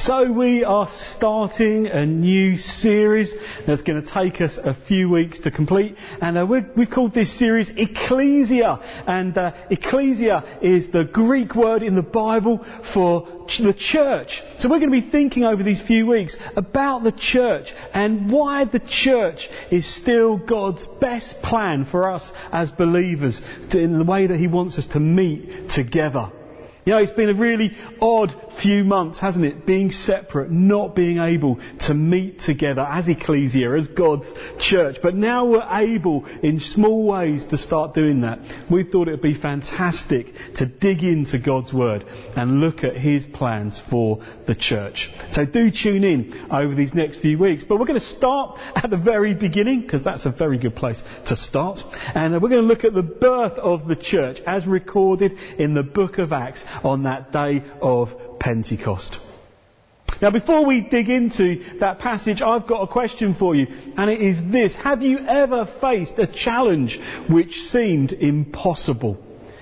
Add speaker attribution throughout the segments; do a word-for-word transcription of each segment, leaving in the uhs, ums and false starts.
Speaker 1: So we are starting a new series that's going to take us a few weeks to complete, and uh, we're, we've called this series Ecclesia, and uh, Ecclesia is the Greek word in the Bible for ch- the church. So we're going to be thinking over these few weeks about the church and why the church is still God's best plan for us as believers, to, in the way that He wants us to meet together. You know, it's been a really odd few months, hasn't it? Being separate, not being able to meet together as Ecclesia, as God's church. But now we're able, in small ways, to start doing that. We thought it would be fantastic to dig into God's Word and look at His plans for the church. So do tune in over these next few weeks. But we're going to start at the very beginning, because that's a very good place to start. And we're going to look at the birth of the church as recorded in the book of Acts, on that day of Pentecost. Now, before we dig into that passage, I've got a question for you, and it is this: have you ever faced a challenge which seemed impossible?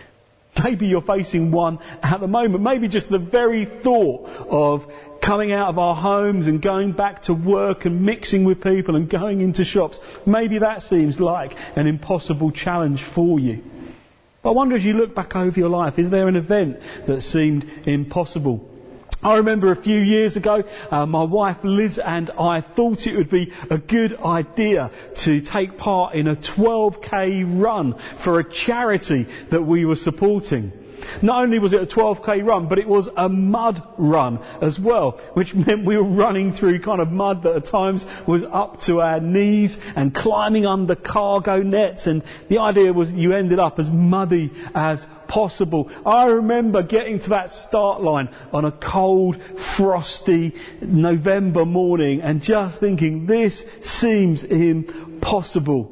Speaker 1: Maybe you're facing one at the moment. Maybe just the very thought of coming out of our homes and going back to work and mixing with people and going into shops. Maybe that seems like an impossible challenge for you. But I wonder, as you look back over your life, is there an event that seemed impossible? I remember a few years ago, uh, my wife Liz and I thought it would be a good idea to take part in a twelve K run for a charity that we were supporting. Not only was it a twelve K run, but it was a mud run as well, which meant we were running through kind of mud that at times was up to our knees and climbing under cargo nets, and the idea was you ended up as muddy as possible. I remember getting to that start line on a cold, frosty November morning and just thinking, this seems impossible.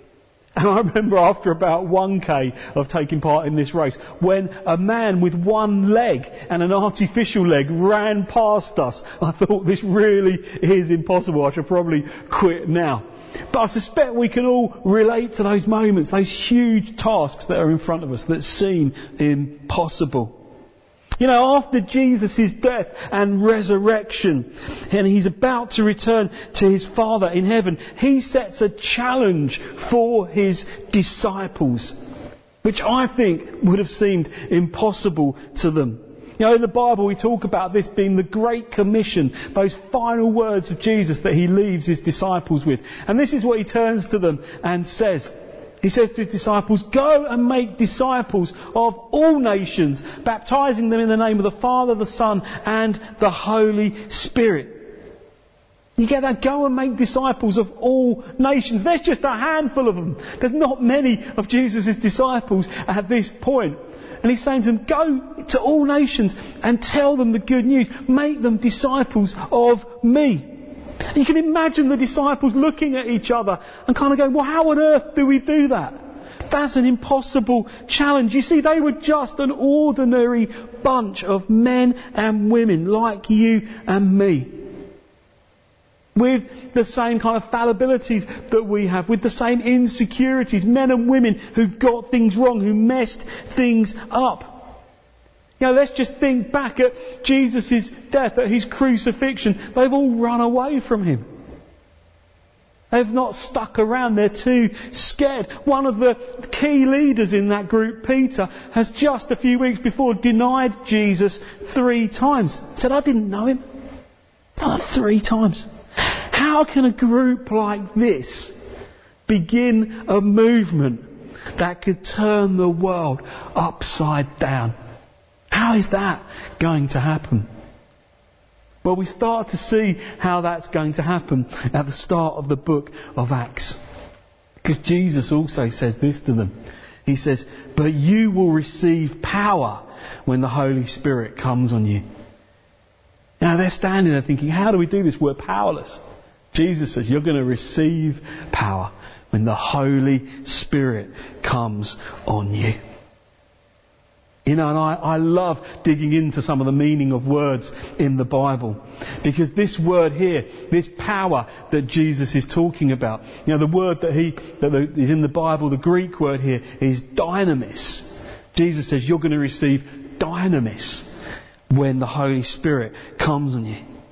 Speaker 1: And I remember after about one K of taking part in this race, when a man with one leg and an artificial leg ran past us, I thought, this really is impossible. I should probably quit now. But I suspect we can all relate to those moments, those huge tasks that are in front of us that seem impossible. You know, after Jesus' death and resurrection, and He's about to return to His Father in heaven, He sets a challenge for His disciples, which I think would have seemed impossible to them. You know, in the Bible we talk about this being the Great Commission, those final words of Jesus that He leaves His disciples with. And this is what He turns to them and says. He says to His disciples, "Go and make disciples of all nations, baptizing them in the name of the Father, the Son, and the Holy Spirit." You get that? Go and make disciples of all nations. There's just a handful of them. There's not many of Jesus' disciples at this point. And He's saying to them, go to all nations and tell them the good news. Make them disciples of me. You can imagine the disciples looking at each other and kind of going, well, how on earth do we do that? That's an impossible challenge. You see, they were just an ordinary bunch of men and women like you and me, with the same kind of fallibilities that we have, with the same insecurities, men and women who got things wrong, who messed things up. You know, let's just think back at Jesus' death, at His crucifixion. They've all run away from Him. They've not stuck around. They're too scared. One of the key leaders in that group, Peter, has just a few weeks before denied Jesus three times. Said, I didn't know Him. Oh, three times. How can a group like this begin a movement that could turn the world upside down? How is that going to happen? Well, we start to see how that's going to happen at the start of the book of Acts. Because Jesus also says this to them. He says, "But you will receive power when the Holy Spirit comes on you." Now they're standing there thinking, how do we do this? We're powerless. Jesus says, you're going to receive power when the Holy Spirit comes on you. You know, and I, I love digging into some of the meaning of words in the Bible, because this word here, this power that Jesus is talking about, you know, the word that he that is in the Bible, the Greek word here is dynamis. Jesus says you're going to receive dynamis when the Holy Spirit comes on you.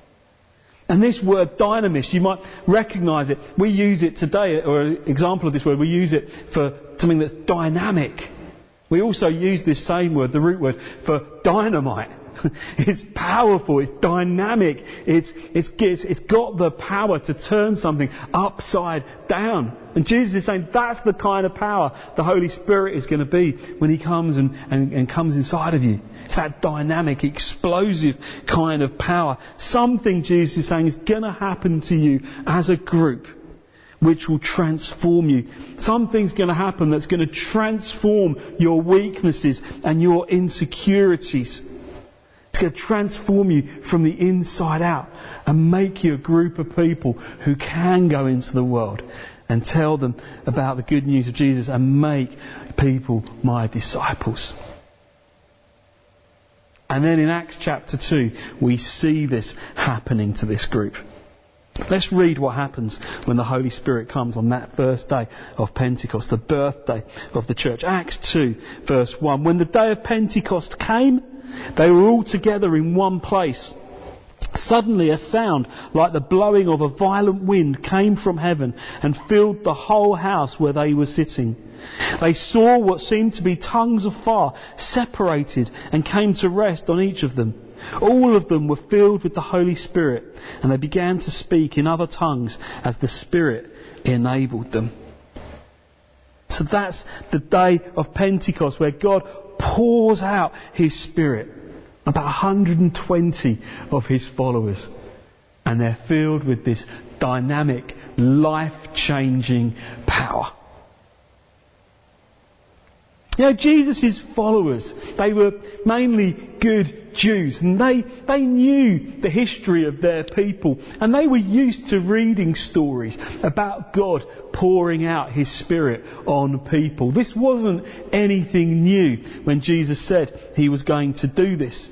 Speaker 1: And this word dynamis, you might recognise it. We use it today, or an example of this word, we use it for something that's dynamic. We also use this same word, the root word, for dynamite. It's powerful, it's dynamic, it's, it's, it's, it's got the power to turn something upside down. And Jesus is saying that's the kind of power the Holy Spirit is going to be when He comes and, and, and comes inside of you. It's that dynamic, explosive kind of power. Something, Jesus is saying, is going to happen to you as a group which will transform you. Something's going to happen that's going to transform your weaknesses and your insecurities. It's going to transform you from the inside out and make you a group of people who can go into the world and tell them about the good news of Jesus and make people my disciples. And then in Acts chapter two, we see this happening to this group. Let's read what happens when the Holy Spirit comes on that first day of Pentecost, the birthday of the church. Acts two, verse one. When the day of Pentecost came, they were all together in one place. Suddenly a sound like the blowing of a violent wind came from heaven and filled the whole house where they were sitting. They saw what seemed to be tongues of fire separated and came to rest on each of them. All of them were filled with the Holy Spirit, and they began to speak in other tongues as the Spirit enabled them. So that's the day of Pentecost, where God pours out His Spirit. About one hundred twenty of His followers. And they're filled with this dynamic, life-changing power. You know, Jesus' followers, they were mainly good Jews, and they, they knew the history of their people, and they were used to reading stories about God pouring out His Spirit on people. This wasn't anything new when Jesus said He was going to do this.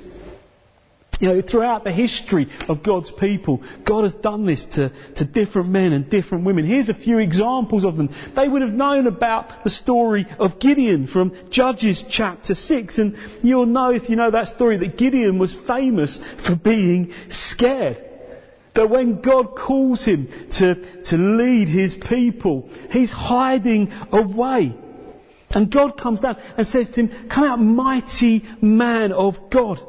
Speaker 1: You know, throughout the history of God's people, God has done this to, to different men and different women. Here's a few examples of them. They would have known about the story of Gideon from Judges chapter six. And you'll know, if you know that story, that Gideon was famous for being scared. That when God calls him to, to lead his people, he's hiding away. And God comes down and says to him, "Come out, mighty man of God."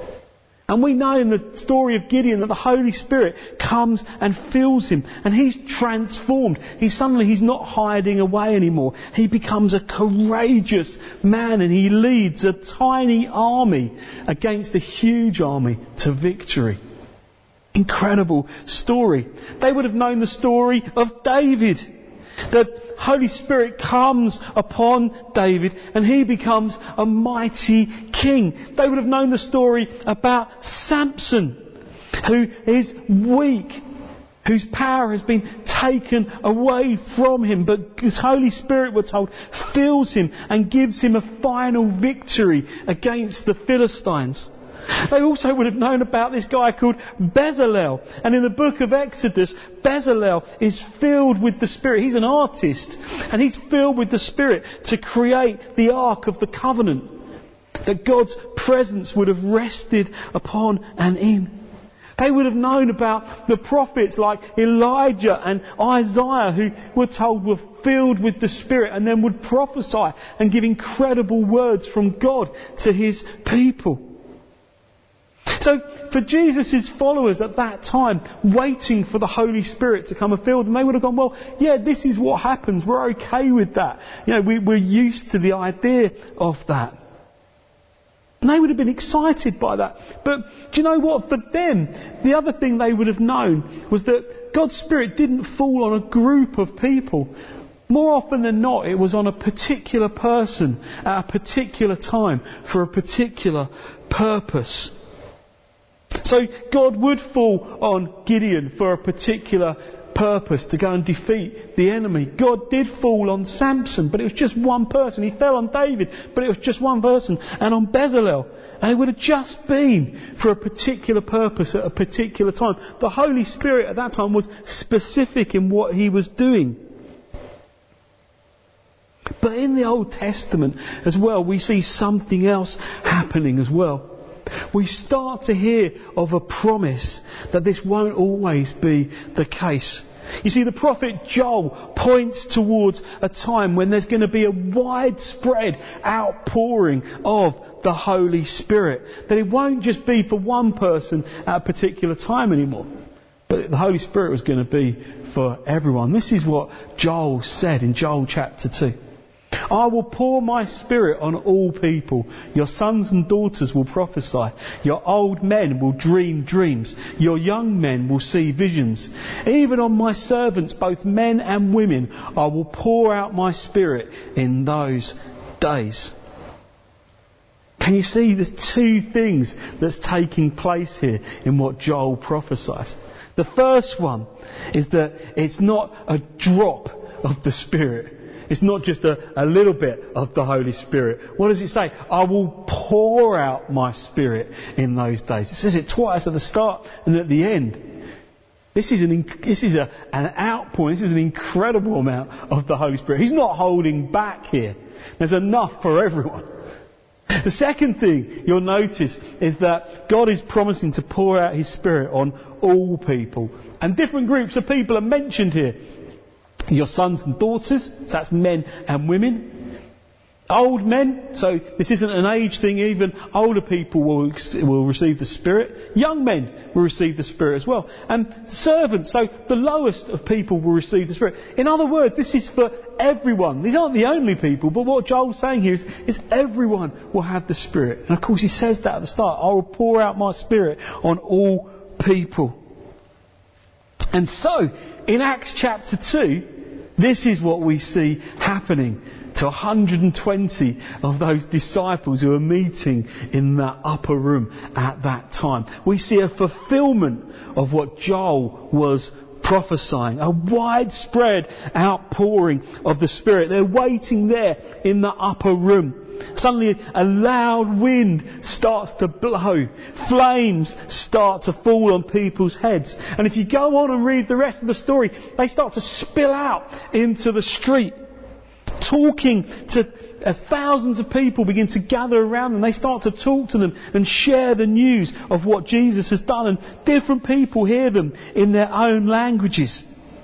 Speaker 1: And we know in the story of Gideon that the Holy Spirit comes and fills him, and he's transformed. He suddenly, he's not hiding away anymore. He becomes a courageous man, and he leads a tiny army against a huge army to victory. Incredible story. They would have known the story of David. The Holy Spirit comes upon David and he becomes a mighty king. They would have known the story about Samson, who is weak, whose power has been taken away from him, but his Holy Spirit, we're told, fills him and gives him a final victory against the Philistines. They also would have known about this guy called Bezalel. And in the book of Exodus, Bezalel is filled with the Spirit. He's an artist. And he's filled with the Spirit to create the Ark of the Covenant, that God's presence would have rested upon and in. They would have known about the prophets like Elijah and Isaiah, who we're told were filled with the Spirit and then would prophesy and give incredible words from God to His people. So for Jesus' followers at that time, waiting for the Holy Spirit to come and fill them, they would have gone, well, yeah, this is what happens. We're okay with that. You know, we, we're used to the idea of that. And they would have been excited by that. But do you know what? For them, the other thing they would have known was that God's Spirit didn't fall on a group of people. More often than not, it was on a particular person at a particular time for a particular purpose. So God would fall on Gideon for a particular purpose, to go and defeat the enemy. God did fall on Samson, but it was just one person. He fell on David, but it was just one person. And on Bezalel. And it would have just been for a particular purpose at a particular time. The Holy Spirit at that time was specific in what He was doing. But in the Old Testament as well, we see something else happening as well. we start to hear of a promise that this won't always be the case. You see, the prophet Joel points towards a time when there's going to be a widespread outpouring of the Holy Spirit. That it won't just be for one person at a particular time anymore, but the Holy Spirit was going to be for everyone. This is what Joel said in Joel chapter two. I will pour my Spirit on all people. Your sons and daughters will prophesy. Your old men will dream dreams. Your young men will see visions. Even on my servants, both men and women, I will pour out my Spirit in those days. Can you see there's two things that's taking place here in what Joel prophesies? The first one is that it's not a drop of the Spirit. It's not just a, a little bit of the Holy Spirit. What does it say? I will pour out my Spirit in those days. It says it twice at the start and at the end. This is an this is a, an outpouring. This is an incredible amount of the Holy Spirit. He's not holding back here. There's enough for everyone. The second thing you'll notice is that God is promising to pour out His Spirit on all people. And different groups of people are mentioned here. Your sons and daughters, so that's men and women. Old men, so this isn't an age thing, even older people will, will receive the Spirit. Young men will receive the Spirit as well. And servants, so the lowest of people will receive the Spirit. In other words, this is for everyone. These aren't the only people, but what Joel's saying here is, is everyone will have the Spirit. And of course he says that at the start, I will pour out my Spirit on all people. And so, in Acts chapter two, this is what we see happening to one hundred twenty of those disciples who are meeting in that upper room at that time. We see a fulfillment of what Joel was prophesying, a widespread outpouring of the Spirit. They're waiting there in the upper room. Suddenly a loud wind starts to blow. Flames start to fall on people's heads. And if you go on and read the rest of the story, they start to spill out into the street. Talking to, as thousands of people begin to gather around them, they start to talk to them and share the news of what Jesus has done. And different people hear them in their own languages.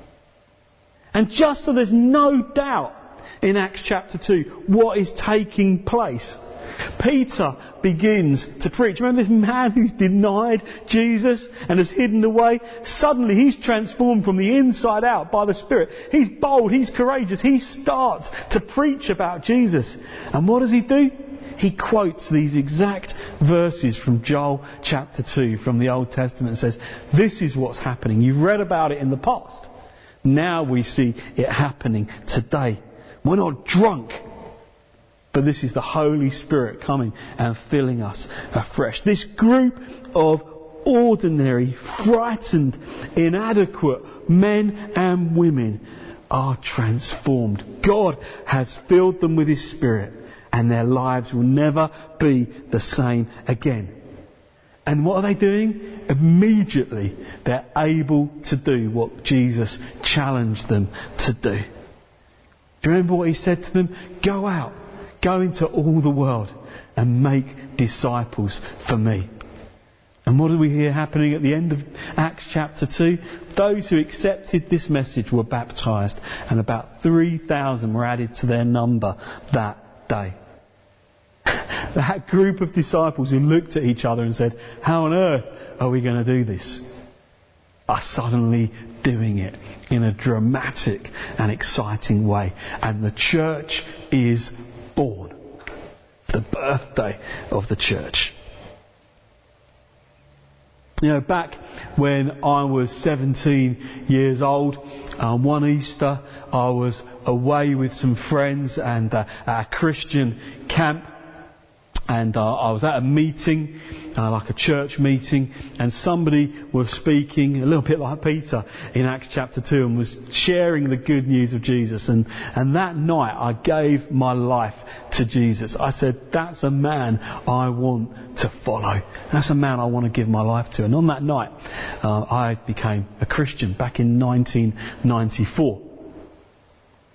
Speaker 1: And just so there's no doubt in Acts chapter two what is taking place, Peter begins to preach. Remember this man who's denied Jesus and has hidden away? Suddenly he's transformed from the inside out by the Spirit. He's bold, he's courageous, he starts to preach about Jesus. And what does he do? He quotes these exact verses from Joel chapter two from the Old Testament and says, this is what's happening. You've read about it in the past. Now we see it happening today. We're not drunk, but this is the Holy Spirit coming and filling us afresh. This group of ordinary, frightened, inadequate men and women are transformed. God has filled them with His Spirit, and their lives will never be the same again. And what are they doing? Immediately they're able to do what Jesus challenged them to do. Do you remember what He said to them? Go out, go into all the world and make disciples for me. And what do we hear happening at the end of Acts chapter two? Those who accepted this message were baptised, and about three thousand were added to their number that day. That group of disciples who looked at each other and said, how on earth are we going to do this? Are suddenly doing it in a dramatic and exciting way. And the church is born. It's the birthday of the church. You know, back when I was seventeen years old, um, one Easter I was away with some friends and uh, at a Christian camp. And uh, I was at a meeting, uh, like a church meeting, and somebody was speaking, a little bit like Peter in Acts chapter two, and was sharing the good news of Jesus. And, and that night I gave my life to Jesus. I said, that's a man I want to follow. That's a man I want to give my life to. And on that night, uh, I became a Christian back in nineteen ninety-four.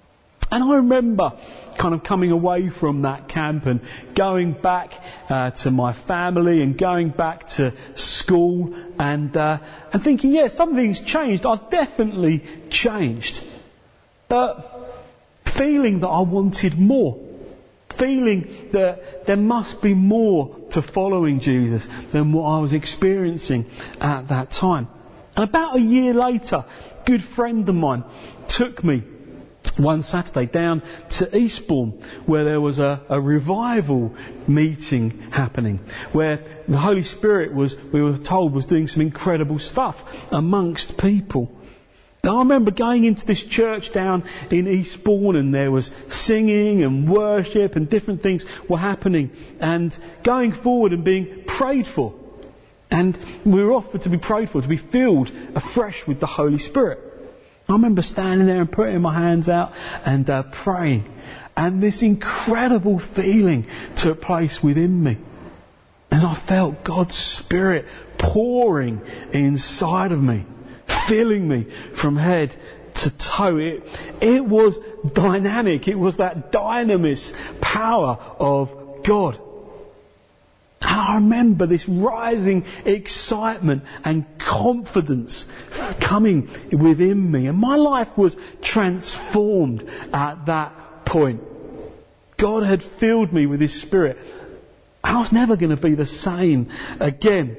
Speaker 1: And I remember kind of coming away from that camp and going back uh, to my family and going back to school and uh, and thinking, yeah, something's changed. I've definitely changed. But feeling that I wanted more. Feeling that there must be more to following Jesus than what I was experiencing at that time. And about a year later, a good friend of mine took me one Saturday down to Eastbourne, where there was a, a revival meeting happening, where the Holy Spirit was, we were told, was doing some incredible stuff amongst people. Now, I remember going into this church down in Eastbourne, and there was singing and worship and different things were happening, and going forward and being prayed for. And we were offered to be prayed for, to be filled afresh with the Holy Spirit. I remember standing there and putting my hands out and uh, praying. And this incredible feeling took place within me. And I felt God's Spirit pouring inside of me, filling me from head to toe. It, it was dynamic. It was that dynamis power of God. And I remember this rising excitement and confidence coming within me. And my life was transformed at that point. God had filled me with His Spirit. I was never going to be the same again.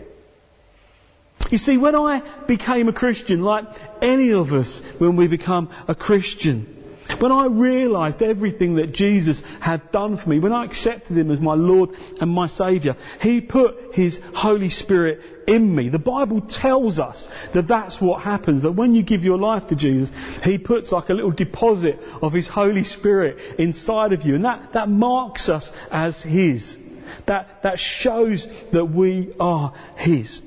Speaker 1: You see, when I became a Christian, like any of us when we become a Christian, when I realised everything that Jesus had done for me, when I accepted Him as my Lord and my Saviour, He put His Holy Spirit in me. The Bible tells us that that's what happens, that when you give your life to Jesus, He puts like a little deposit of His Holy Spirit inside of you, and that, that marks us as His. That, that shows that we are His.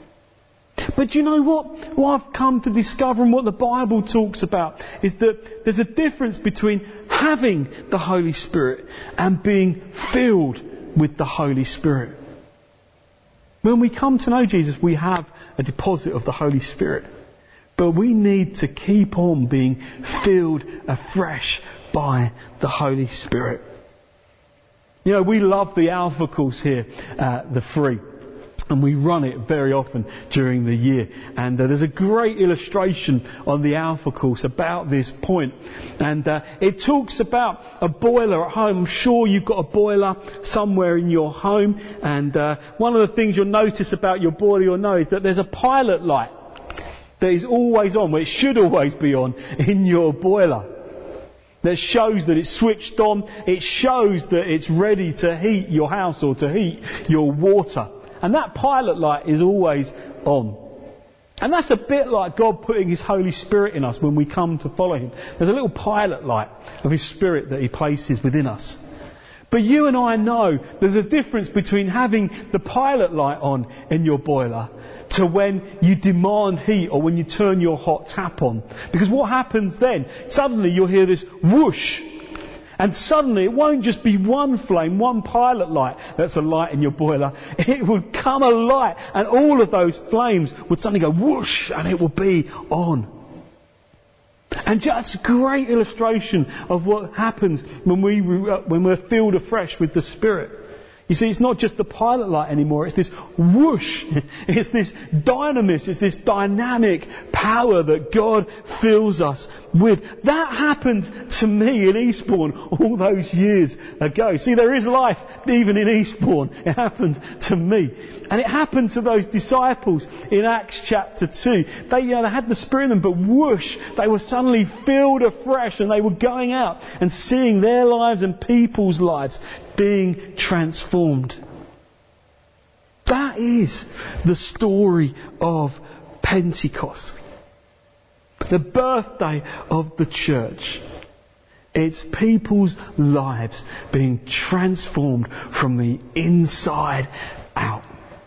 Speaker 1: But you know what? What I've come to discover and what the Bible talks about is that there's a difference between having the Holy Spirit and being filled with the Holy Spirit. When we come to know Jesus, we have a deposit of the Holy Spirit. But we need to keep on being filled afresh by the Holy Spirit. You know, we love the Alpha course here at the Free. And we run it very often during the year. And uh, there's a great illustration on the Alpha course about this point. And uh, it talks about a boiler at home. I'm sure you've got a boiler somewhere in your home. And uh, one of the things you'll notice about your boiler you'll know is that there's a pilot light that is always on, well, it should always be on in your boiler. That shows that it's switched on. It shows that it's ready to heat your house or to heat your water. And that pilot light is always on. And that's a bit like God putting His Holy Spirit in us when we come to follow Him. There's a little pilot light of His Spirit that He places within us. But you and I know there's a difference between having the pilot light on in your boiler to when you demand heat or when you turn your hot tap on. Because what happens then? Suddenly you'll hear this whoosh. And suddenly it won't just be one flame, one pilot light that's a light in your boiler. It would come alight and all of those flames would suddenly go whoosh and it will be on. And that's a great illustration of what happens when, we, when we're filled afresh with the Spirit. You see, it's not just the pilot light anymore, it's this whoosh, it's this dynamis, it's this dynamic power that God fills us with. That happened to me in Eastbourne all those years ago. See, there is life even in Eastbourne. It happened to me. And it happened to those disciples in Acts chapter two. They, you know, they had the Spirit in them, but whoosh, they were suddenly filled afresh and they were going out and seeing their lives and people's lives being transformed. That is the story of Pentecost. The birthday of the church. It's people's lives being transformed from the inside out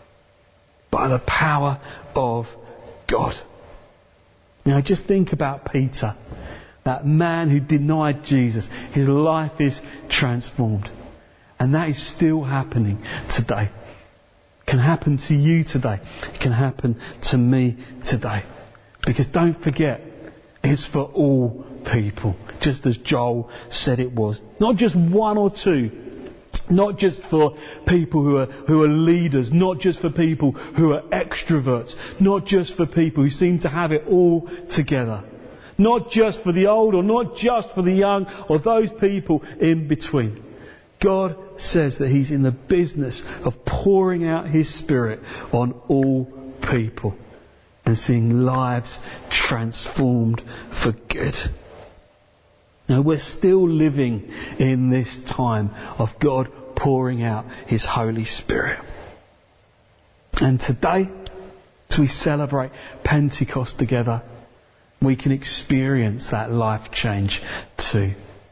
Speaker 1: by the power of God. Now just think about Peter, that man who denied Jesus. His life is transformed. And that is still happening today. It can happen to you today. It can happen to me today. Because don't forget, is for all people, just as Joel said it was. Not just one or two. Not just for people who are who are leaders, not just for people who are extroverts, not just for people who seem to have it all together. Not just for the old or not just for the young or those people in between. God says that He's in the business of pouring out His Spirit on all people and seeing lives transformed for good. Now, we're still living in this time of God pouring out His Holy Spirit. And today, as we celebrate Pentecost together, we can experience that life change too.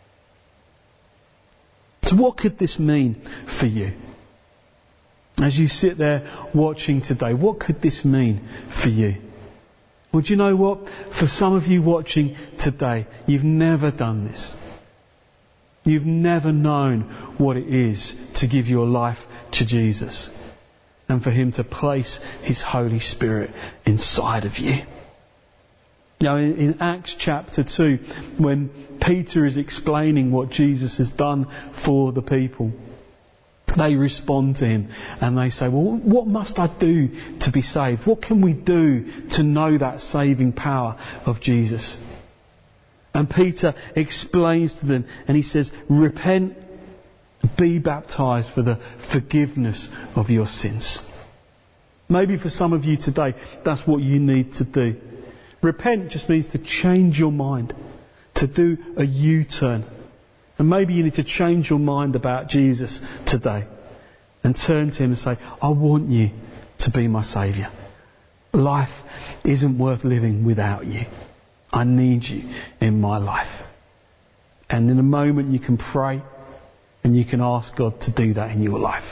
Speaker 1: So what could this mean for you? As you sit there watching today, what could this mean for you? Well, do you know what? For some of you watching today, you've never done this. You've never known what it is to give your life to Jesus and for Him to place His Holy Spirit inside of you. Now, in, in Acts chapter two, when Peter is explaining what Jesus has done for the people, they respond to him and they say, well, what must I do to be saved? What can we do to know that saving power of Jesus? And Peter explains to them and he says, repent, be baptised for the forgiveness of your sins. Maybe for some of you today, that's what you need to do. Repent just means to change your mind, to do a U-turn. And maybe you need to change your mind about Jesus today and turn to Him and say, I want you to be my Saviour. Life isn't worth living without you. I need you in my life. And in a moment you can pray and you can ask God to do that in your life.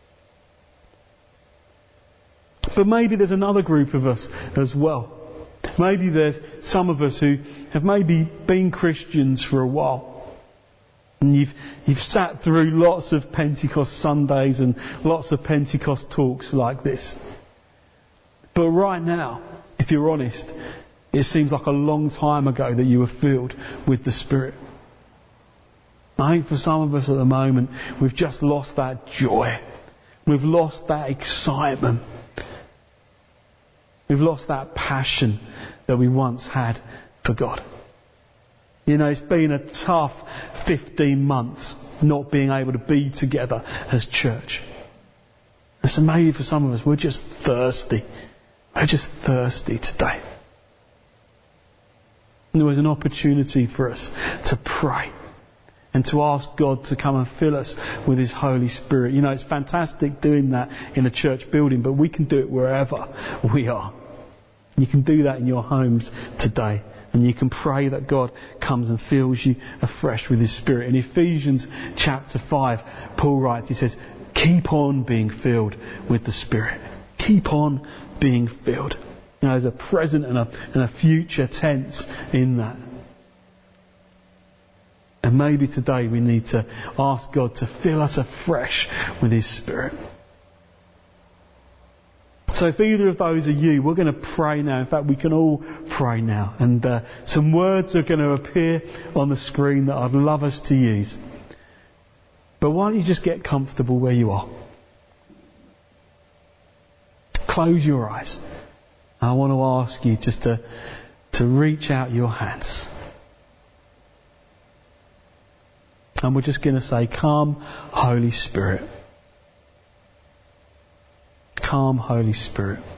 Speaker 1: But maybe there's another group of us as well. Maybe there's some of us who have maybe been Christians for a while. And you've, you've sat through lots of Pentecost Sundays and lots of Pentecost talks like this. But right now, if you're honest, it seems like a long time ago that you were filled with the Spirit. I think for some of us at the moment, we've just lost that joy. We've lost that excitement. We've lost that passion that we once had for God. You know, it's been a tough fifteen months not being able to be together as church. And so maybe for some of us, we're just thirsty. We're just thirsty today. And there was an opportunity for us to pray and to ask God to come and fill us with His Holy Spirit. You know, it's fantastic doing that in a church building, but we can do it wherever we are. You can do that in your homes today. And you can pray that God comes and fills you afresh with His Spirit. In Ephesians chapter five, Paul writes, he says, keep on being filled with the Spirit. Keep on being filled. You know, there's a present and a, and a future tense in that. And maybe today we need to ask God to fill us afresh with His Spirit. So if either of those are you, we're going to pray now. In fact, we can all pray now. And uh, some words are going to appear on the screen that I'd love us to use. But why don't you just get comfortable where you are? Close your eyes. I want to ask you just to, to reach out your hands. And we're just going to say, come, Holy Spirit. Come, Holy Spirit.